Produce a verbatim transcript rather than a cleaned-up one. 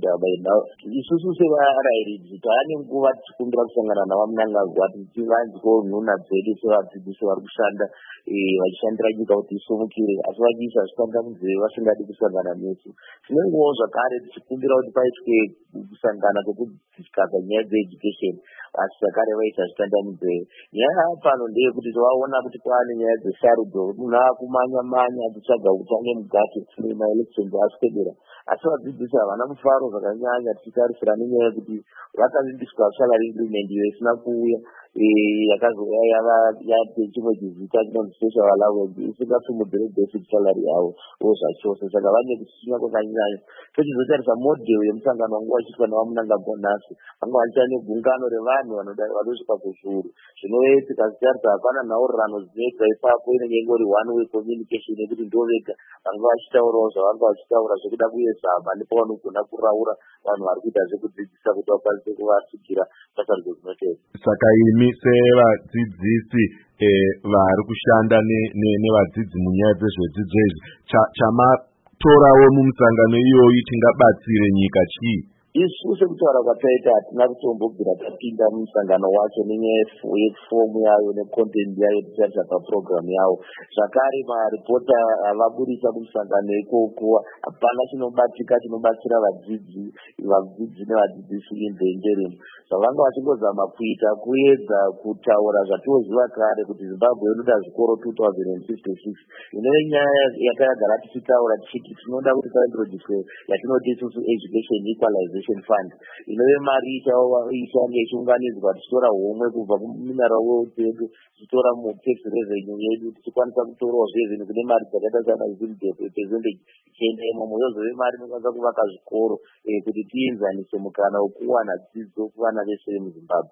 kuenda baina isusu sevarairidzi taane nguva tichikumbira kusangana navo Mnangagwa tichivanzi ko nhuna dzedu sevadzidzisi vari kushanda vachishandira nyika kuti isumukire asi vachiisa zvitanga munzeve vasingadi kusangana nesu. Tinongowo zvakare tichikumbira kuti paitwe kusangana kwekudiskasa nyaya dzeeducation asi zvakare vaisa zvitanda munzeve. Nyaya pano ndeyekuti tovaona kuti kwaane nyaya dzesarudzo munhu aakumanya manya achitsvaga kutange mugati nemaelections aswedera asi vadzidzisi havana mufaro zvakanyanya tichitarisira nenyaya yekuti vakavimbiswa salary increment iyo isina kuuya yakazouya yava chimwe chizita chinonzi special allowance isingasimudzire basic salary yavo vo zvachose saka vane kusinya kwakanyanya. Tochizotarisa model yemusangano wangu wachiitwa navaMnangagwa nhasi vanga vachiita negungano revanhu vanosvika kuzviuru zvinove tikazitarisa hapana nhaurirano dzinoitwa ipapo inenge ingori one way communication yekuti ndo vega vanga vachitaurawo zvavanga vachitaura zvekuda kuisa hama nepavanogona kuraura vanhu vari kuita zvekudzidzisa kuti vakwanise kuvasukira pasarudzo dzinotevera. Saka imi sevadzidzisi vari kushanda nevadzidzi munyaya dzezvedzidzo izvi chamatorawo mumusangano iyoyi tingabatsire nyika chii? Isu sekutaura kwataita hatina kutombobvira tapinda mumusangano wacho nenyaya yefomu yayo necontent yayo tichaita papurogiramu yawo. Zvakare maripota avaburisa kumusangano ikoko hapana chinobatika chinobatsira vadzidzi vadzidzi nevadzidzisi in the interim. Zvavanga vachingozama kuita kuedza kutaura zvatoziva kare kuti Zimbabwe inoda zvikoro two thousand fifty-six inove nyaya yakagara tichitaura tichiti tinoda kuti paintroduce yatinoti isusu education equalization fund inove mari ichange ichiunganidzwa tichitora homwe kubva kumineral wealth yedu tichitora mutax revenue yedu tichikwanisa kutorawo zvinhu kune mari dzakaita sana percentage ichienda imomo yozove mari inokwanisa kuvaka zvikoro kuti tiinzanise mukana wekuwana dzidzo kuvana vese vemuZimbabwe.